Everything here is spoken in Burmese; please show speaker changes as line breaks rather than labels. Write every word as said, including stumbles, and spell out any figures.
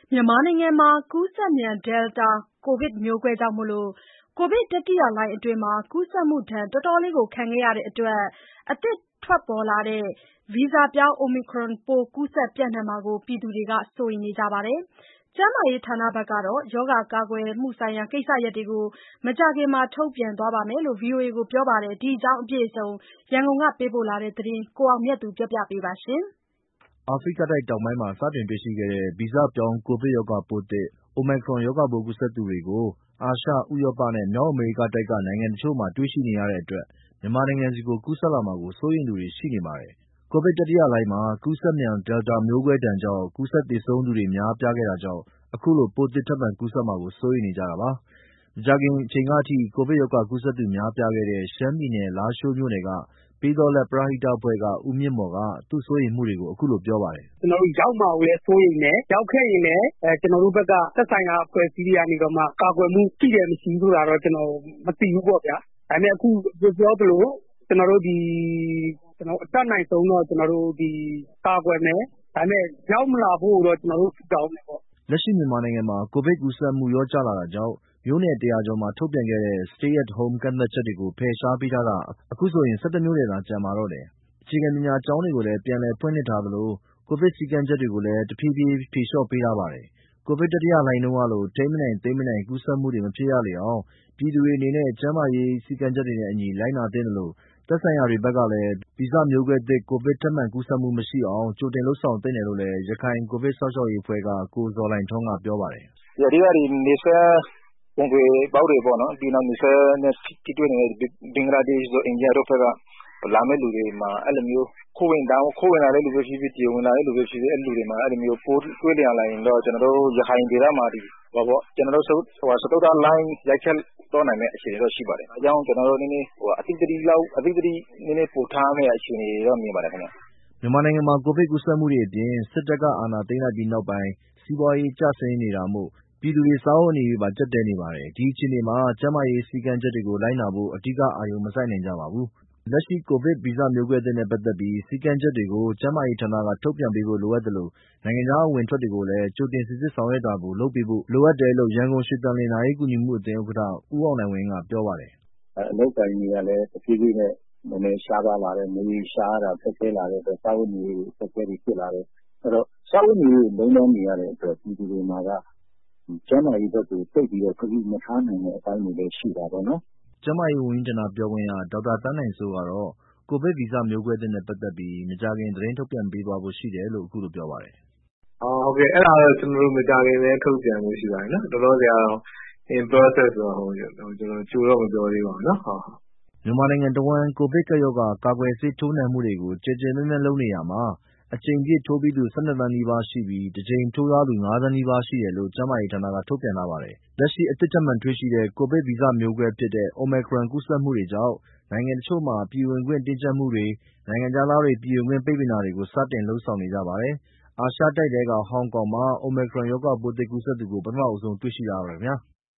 မြန်မာနိုင်ငံမှာ ကူးစက်မြန် Delta ကိုဗစ်မျိုးကွဲကြောင့် ကိုဗစ်တတိယလှိုင်းအတွင်း ကူးစက်မှုဒဏ် တော်တော်လေးခံခဲ့ရတဲ့အတွက် အသစ်ထွက်ပေါ်လာတဲ့ ဗီဇပြောင်း Omicron ပိုး ကူးစက်ပျံ့နှံ့မှာကို ပြည်သူတွေ စိုးရိမ်နေကြပါတယ်။ ကျန်းမာရေးဌာနကတော့ ရောဂါကာကွယ်မှုဆိုင်ရာ ကိစ္စရပ်တွေကို မကြာခင် ထုတ်ပြန်သွားမယ်လို့ ဗွီအိုအေကို ပြောပါတယ်။ ဒီအကြောင်း ရန်ကုန်ကပေးပို့တဲ့သတင်းကို ကိုအောင်မြတ်သူက ပြောပြပါမယ်။
အာဖရိကတိုက်တောင်ပိုင်းမှာ စတင်တွေ့ရှိခဲ့တဲ့ ဗီဇပြောင်းကိုဗစ်ရောဂါပိုးသစ် Omicron ရောဂါပိုးကူးစက်သူတွေကို အာရှ၊ ဥရောပနဲ့ မြောက်အမေရိကတိုက်က နိုင်ငံတချို့မှာ တွေ့ရှိနေရတဲ့အတွက် မြန်မာနိုင်ငံဆီ ကူးစက်လာမှာကို စိုးရိမ်သူတွေ ရှိနေပါတယ်။ ကိုဗစ်တတိယလှိုင်းမှာ ကူးစက်မြန် Delta မျိုးကွဲဒဏ်ကြောင့် ကူးစက်သေဆုံးသူတွေ များပြားခဲ့တာကြောင့် အခုလို ပိုးသစ်ထပ်မံကူးစက်မှာကို စိုးရိမ်နေကြတာပါ။ မကြာခင်အချိန်ကအထိ ကိုဗစ်ရောဂါကူးစက်သူ များပြားခဲ့တဲ့ ရှမ်းပြည်နယ် လားရှိုးမြို့နယ်က ပေးသောလက် ပရဟိတအဖွဲ့က ဦးမြင့်မော်က သူ့စိုးရိမ်မှုတွေကို အခုလိုပြောပါတယ်
။ “ကျနော်တို့ရောက်မှာကိုလည်း စိုးရိမ်တယ်။ ရောက်ခဲ့ရင်လည်း ကျနော်တို့ဘက်က သက်ဆိုင်ရာအဖွဲ့အစည်းတွေကနေပြီးတော့မှ ကာကွယ်မှုရှိတယ် မရှိဘူးဆိုတာတော့ ကျနော်မသိဘူးပေါ့ဗျာ။ ဒါပေမယ့် အခုပြောသလို ကျနော်တို့ဒီ အတတ်နိုင်ဆုံးတော့ ကျနော်တို့ကာကွယ်မယ်။ ဒါပေမယ့် ရောက်မလာဖို့ကိုတော့ ကျနော်တို့ဆုတောင်းမယ်ပေါ့။
” လက်ရှိမြန်မာနိုင်ငံမှာ ကိုဗစ်ကူးစက်မှု လျော့ကျလာတာကြောင့် မြို့နယ် ၁၀၀ ကျော်မှာ ထုတ်ပြန်ခဲ့တဲ့ Stay at Home ကန့်သတ်ချက်တွေကို ဖယ်ရှားပေးထားတာ အခုဆိုရင် ၁၁ မြို့နယ်သာ ကျန်ပါတော့တယ်။ အခြေခံပညာကျောင်းတွေကိုလည်း ပြန်လည်ဖွင့်လှစ်ထားသလို ကိုဗစ်စည်းကမ်းချက်တွေကိုလည်း တဖြည်းဖြည်း ဖြေလျှော့ပေးထားပါတယ်။ ကိုဗစ်တတိယလှိုင်းတုန်းကလို ထိန်းမနိုင်သိမ်းမနိုင် ကူးစက်မှုတွေ မဖြစ်ရလေအောင် ပြည်သူတွေအနေနဲ့ ကျန်းမာရေးစည်းကမ်းချက်တွေနဲ့အညီ လိုက်နာသင့်သလို သက်ဆိုင်ရာတွေဘက်ကလည်း ဗီဇမျိုးကွဲသစ် ကိုဗစ်ထပ်မံကူးစက်မှုမရှိအောင် ကြိုတင်လုပ်ဆောင်သင့်တယ်လို့လည်း ရခိုင်ကိုဗစ်စောင့်ရှောက်ရေးအဖွဲ့က ကိုဇော်လှိုင်ထွန်းက ပြောပါတယ်
။ “အဓိက နယ်စပ်ကုန်သွယ်ပေါက်တွေပေါ့နော်၊ ပြီးတော့ နယ်စပ်နဲ့ထိတွေ့နေတဲ့ ဘင်္ဂလားဒေ့ရှ်တို့ အိန္ဒိယတို့ဘက်က လာမယ့်လူတွေမှာ အဲ့လိုမျိုး ခိုးဝင်လာတဲ့လူပဲဖြစ်ဖြစ် တရားဝင်လာတဲ့လူပဲဖြစ်ဖြစ် အဲ့လူတွေမှာ အဲ့လိုမျိုးပိုးတွေ့လာရင်တော့ ကျနော်တို့ ရခိုင်ဒေသမှာ ကျနော်တို့ စတုတ္ထလှိုင်းရိုက်ခတ်သွားနိုင်မယ့် အခြေအနေတော့ ရှိပါတယ်။ ဒါကြောင့် ကျနော်တို့ နည်းနည်း အသိသတိပိုထားရမယ့် အခြေအနေတော့ မြင်ပါတယ်ခင်ဗျ။
” မြန်မာနိုင်ငံမှာ ကိုဗစ်ကူးစက်မှုတွေအပြင် စစ်တပ်က အာဏာသိမ်းလိုက်ပြီးနောက်ပိုင်း စီးပွားရေးကျဆင်းနေတာမို့ ပြည်သူတွေ စားဝတ်နေရေးပါ ကျပ်တည်းနေပါတယ်။ ဒီအခြေအနေမှာ ကျန်းမာရေးစည်းကမ်းချက်တွေကို လိုက်နာဖို့ အဓိက အာရုံမစိုက်နိုင်ကြပါဘူး။ လက်ရှိ ကိုဗစ်ဗီဇမျိုးကွဲသစ်နဲ့ ပတ်သက်ပြီး စည်းကမ်းချက်တွေကို ကျန်းမာရေးဌာနက ထုတ်ပြန်ပေးဖို့ လိုအပ်သလို နိုင်ငံခြားအဝင်အထွက်တွေကိုလည်း ကြိုတင်စိစစ်ဆောင်ရွက်တာကို လုပ်ပေးဖို့ လိုအပ်တယ်လို့ ရန်ကုန်ရွှေသန်လျင် နာရေးကူညီမှုအသင်း ဥက္ကဋ္ဌ ဦးအောင်နိုင်ဝင်းက ပြောပါတယ်
။ “အလုပ်အကိုင်တွေကလည်း တဖြည်းဖြည်းနဲ့ နည်းနည်းရှားပါးလာတယ်။ ငွေရှာရတာ ခက်ခဲလာတဲ့အတွက် စားဝတ်နေရေးအခက်အခဲတွေဖြစ်လာတယ်။ အဲ့တော့ စားဝတ်နေရေးကို လုံးပန်းနေရတဲ့အတွက် ပြည်သူတွေမှာက ကျန်းမာရေးဘက်ကို သိပ်ပြီးတော့ ဂရုမထားနိုင်တဲ့အပိုင်းတွေလည်း ရှိတာပေါ့နော်။
” ကျန်းမာရေးဝန်ကြီးဌာနပြောခွင့်ရ ဒေါက်တာသန်းနိုင်စိုးကတော့ ကိုဗစ်ဗီဇမျိုးကွဲသစ်နဲ့ ပတ်သက်ပြီး မကြာခင် သတင်းထုတ်ပြန်ပေးသွားဖို့ရှိတယ်လို့ အခုလိုပြောပါတယ်
။ “ဟုတ်ကဲ့ အဲ့ဒါတော့ ကျနော်တို့ မကြာခင်လည်း ထုတ်ပြန်ဖို့ရှိပါတယ်နော်။ လောလောဆယ်ကတော့ in process ဆိုတော့ ကြိုတော့ မပြောသေးပါဘူးနော်။
” မြန်မာနိုင်ငံတဝန်း ကိုဗစ်ကပ်ရောဂါ ကာကွယ်ဆေးထိုးနှံမှုတွေကို ကျယ်ကျယ်ပြန့်ပြန့်လုပ်နေရာမှာ အကြိမ်ပြည့်ထိုးပြီးသူ ၁၂ သန်းနီးပါးရှိပြီး တကြိမ်ထိုးထားသူ ၅ သန်းနီးပါးရှိတယ်လို့ ကျန်းမာရေးဌာနက ထုတ်ပြန်ထားပါတယ်။ လက်ရှိ အသစ်ထပ်မံတွေ့ရှိတဲ့ ကိုဗစ်ဗီဇမျိုးကွဲဖြစ်တဲ့ Omicron ကူးစက်မှုတွေကြောင့် နိုင်ငံတချို့မှာ ပြည်ဝင်ခွင့်တင်းကြပ်မှုတွေ နိုင်ငံခြားသားတွေ ပြည်ဝင်ခွင့် ပိတ်ပင်တာတွေကို စတင်လုပ်ဆောင်နေကြပါတယ်။ အာရှတိုက်ထဲက ဟောင်ကောင်မှာ Omicron ရောဂါပိုးသစ်ကူးစက်သူကို ပထမဆုံးတွေ့ရှိတာပါခင်ဗျာ။